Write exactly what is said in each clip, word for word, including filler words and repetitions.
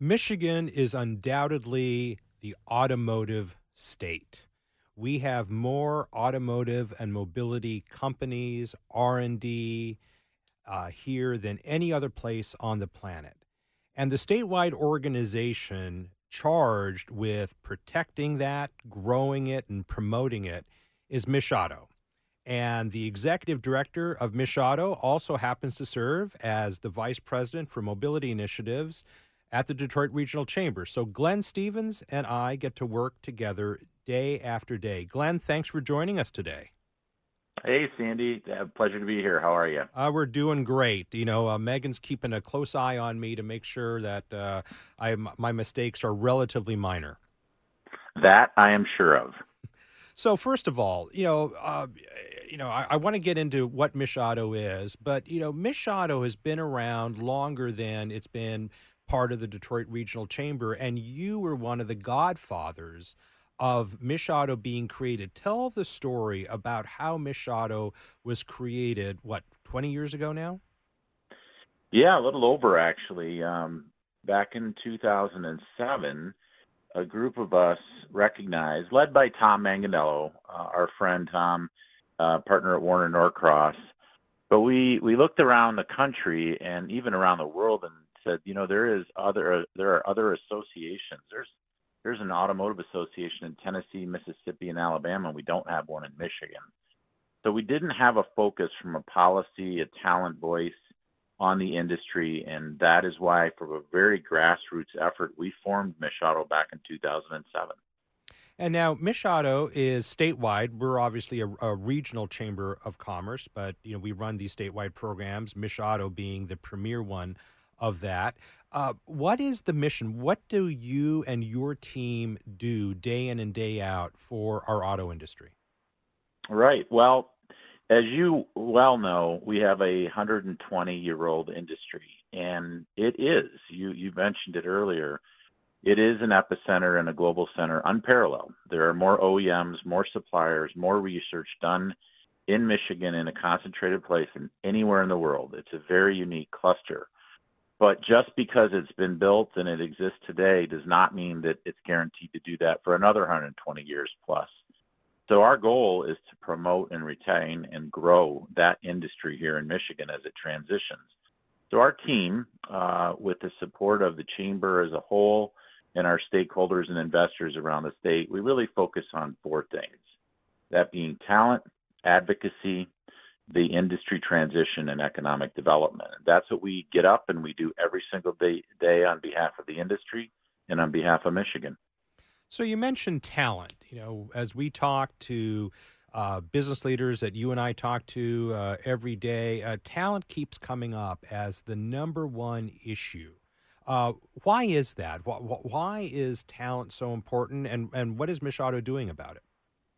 Michigan is undoubtedly the automotive state. We have more automotive and mobility companies, R and D, uh, here than any other place on the planet. And the statewide organization charged with protecting that, growing it, and promoting it is Mishado. And the executive director of Mishado also happens to serve as the vice president for mobility initiatives at the Detroit Regional Chamber. So Glenn Stevens and I get to work together day after day. Glenn, thanks for joining us today. Hey, Sandy. A pleasure to be here. How are you? Uh, we're doing great. You know, uh, Megan's keeping a close eye on me to make sure that uh, I, my mistakes are relatively minor. That I am sure of. So first of all, you know, uh, you know, I, I want to get into what Mishado is, but you know, Mishado has been around longer than it's been part of the Detroit Regional Chamber, and you were one of the godfathers of Mishado being created. Tell the story about how Mishado was created. What, twenty years ago now? Yeah, a little over actually. Um, back in two thousand seven, a group of us recognized, led by Tom Manganello, uh, our friend Tom, uh, partner at Warner Norcross. But we, we looked around the country and even around the world and said, you know, there is other there are other associations. There's there's an automotive association in Tennessee, Mississippi, and Alabama. We don't have one in Michigan. So we didn't have a focus from a policy, a talent voice on the industry, and that is why, for a very grassroots effort, we formed Mishado back in two thousand seven. And now Mishado is statewide. We're obviously a, a regional chamber of commerce, but you know we run these statewide programs. Mishado being the premier one of that. Uh, what is the mission? What do you and your team do day in and day out for our auto industry? Right. Well, as you well know, we have a one hundred twenty year old industry, and it is, you, you mentioned it earlier, it is an epicenter and a global center unparalleled. There are more O E Ms, more suppliers, more research done in Michigan in a concentrated place than anywhere in the world. It's a very unique cluster. But just because it's been built and it exists today does not mean that it's guaranteed to do that for another one hundred twenty years plus. So our goal is to promote and retain and grow that industry here in Michigan as it transitions. So our team, uh, with the support of the chamber as a whole and our stakeholders and investors around the state, we really focus on four things, that being talent, advocacy, the industry transition, and economic development. That's what we get up and we do every single day, day on behalf of the industry and on behalf of Michigan. So you mentioned talent. You know, as we talk to uh, business leaders that you and I talk to uh, every day, uh, talent keeps coming up as the number one issue. Uh, why is that? Why, why is talent so important, and, and what is Mishado doing about it?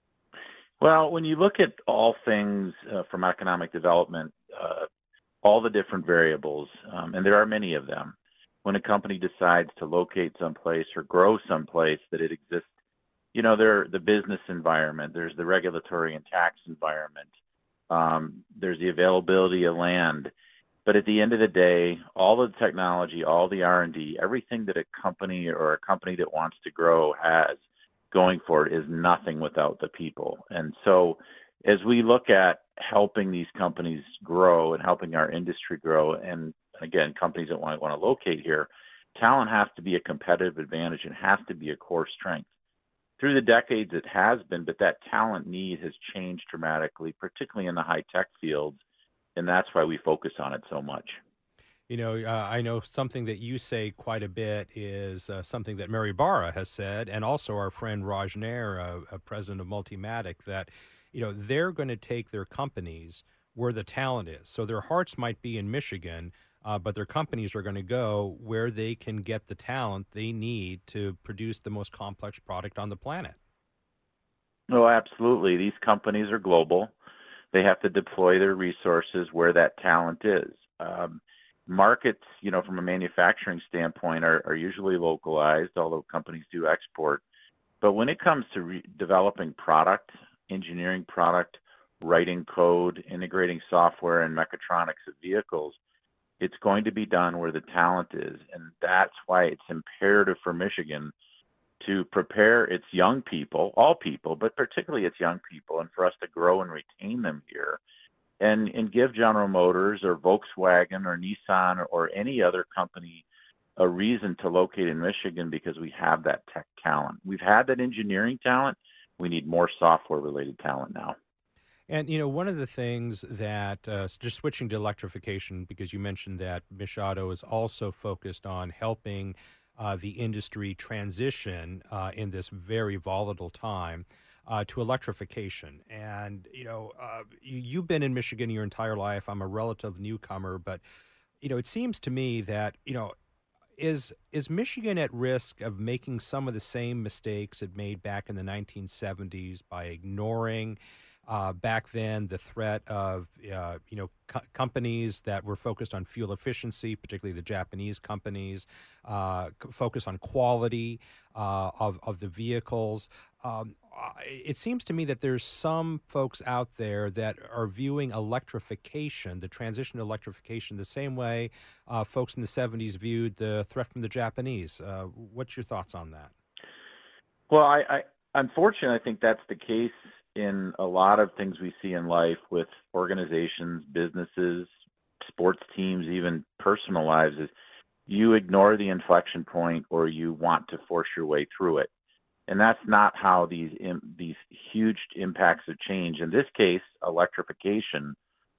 Well, when you look at all things uh, from economic development, uh, all the different variables, um, and there are many of them, when a company decides to locate someplace or grow someplace that it exists, you know, there the business environment, there's the regulatory and tax environment, um, there's the availability of land. But at the end of the day, all the technology, all the R and D, everything that a company or a company that wants to grow has going for it is nothing without the people. And so as we look at helping these companies grow and helping our industry grow, and again, companies that want, want to locate here, talent has to be a competitive advantage and has to be a core strength. Through the decades, it has been, but that talent need has changed dramatically, particularly in the high-tech fields, and that's why we focus on it so much. You know, uh, I know something that you say quite a bit is uh, something that Mary Barra has said, and also our friend Raj Nair, uh, uh, president of Multimatic, that, you know, they're going to take their companies where the talent is. So their hearts might be in Michigan, uh, but their companies are going to go where they can get the talent they need to produce the most complex product on the planet. Oh, absolutely. These companies are global. They have to deploy their resources where that talent is. Um, markets, you know, from a manufacturing standpoint, are, are usually localized, although companies do export. But when it comes to re- developing product, engineering product, writing code, integrating software and mechatronics of vehicles, It's going to be done where the talent is. And that's why it's imperative for Michigan to prepare its young people, all people, but particularly its young people, and for us to grow and retain them here and, and give General Motors or Volkswagen or Nissan or any other company a reason to locate in Michigan because we have that tech talent. We've had that engineering talent. We need more software-related talent now. And, you know, one of the things that, uh, just switching to electrification, because you mentioned that Mish Auto is also focused on helping uh, the industry transition uh, in this very volatile time uh, to electrification. And, you know, uh, you, you've been in Michigan your entire life. I'm a relative newcomer, but, you know, it seems to me that, you know, is is Michigan at risk of making some of the same mistakes it made back in the nineteen seventies by ignoring uh, back then the threat of uh, you know co- companies that were focused on fuel efficiency, particularly the Japanese companies, uh, c- focus on quality uh, of of the vehicles. Um, I- it seems to me that there's some folks out there that are viewing electrification, the transition to electrification, the same way uh, folks in the seventies viewed the threat from the Japanese. Uh, what's your thoughts on that? Well, I, I unfortunately I think that's the case in a lot of things we see in life with organizations, businesses, sports teams, even personal lives is you ignore the inflection point or you want to force your way through it. And that's not how these im- these huge impacts of change. In this case, electrification.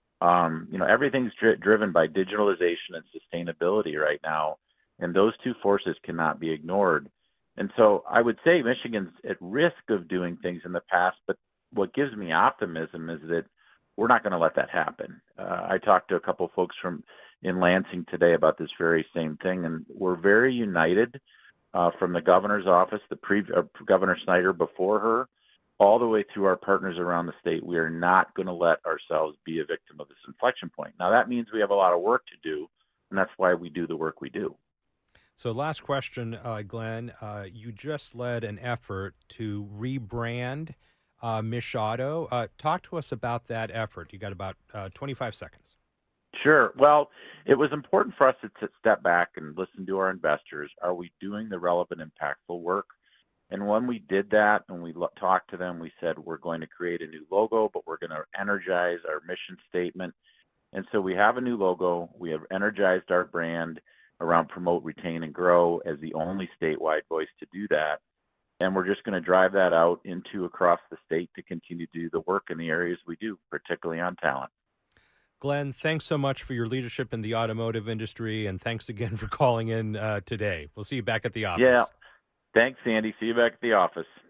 Um, you know, everything's dri- driven by digitalization and sustainability right now, and those two forces cannot be ignored. And so, I would say Michigan's at risk of doing things in the past, but what gives me optimism is that we're not going to let that happen. Uh, I talked to a couple of folks from in Lansing today about this very same thing, and we're very united uh, from the governor's office, the pre uh, Governor Snyder before her, all the way through our partners around the state. We are not going to let ourselves be a victim of this inflection point. Now, that means we have a lot of work to do, and that's why we do the work we do. So, last question, uh, Glenn. Uh, you just led an effort to rebrand uh, Mish Auto. Uh, talk to us about that effort. You got about uh, twenty-five seconds. Sure. Well, it was important for us to, to step back and listen to our investors. Are we doing the relevant, impactful work? And when we did that and we lo- talked to them, we said we're going to create a new logo, but we're going to energize our mission statement. And so we have a new logo. We have energized our brand around promote, retain, and grow as the only statewide voice to do that. And we're just going to drive that out into across the state to continue to do the work in the areas we do, particularly on talent. Glenn, thanks so much for your leadership in the automotive industry, and thanks again for calling in uh, today. We'll see you back at the Yeah. office. Thanks, Sandy. See you back at the office.